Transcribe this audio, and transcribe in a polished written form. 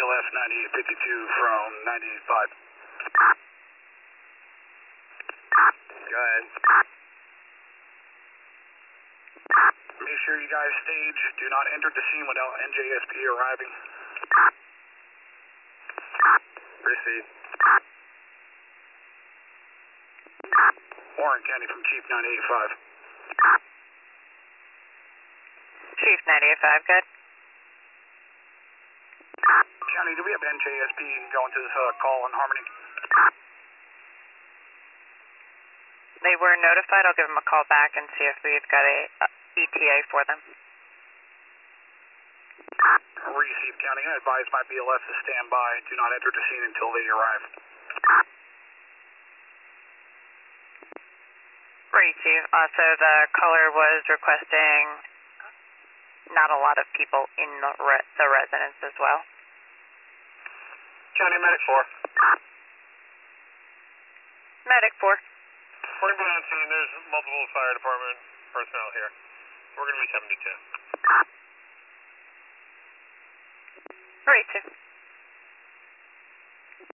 ELF 9852 from 98.5. Go ahead. Make sure you guys stage. Do not enter the scene without NJSP arriving. Proceed. Warren County from Chief 98.5. Chief 98.5, good. County, do we have NJSP going to this call in Harmony? They were notified. I'll give them a call back and see if we've got a ETA for them. Receive County. I advise my BLS to stand by. Do not enter the scene until they arrive. Receive. So the caller was requesting not a lot of people in the residence as well. County Medic 4. Medic 4. We're going to be on scene. There's multiple fire department personnel here. We're going to be 72. Receive.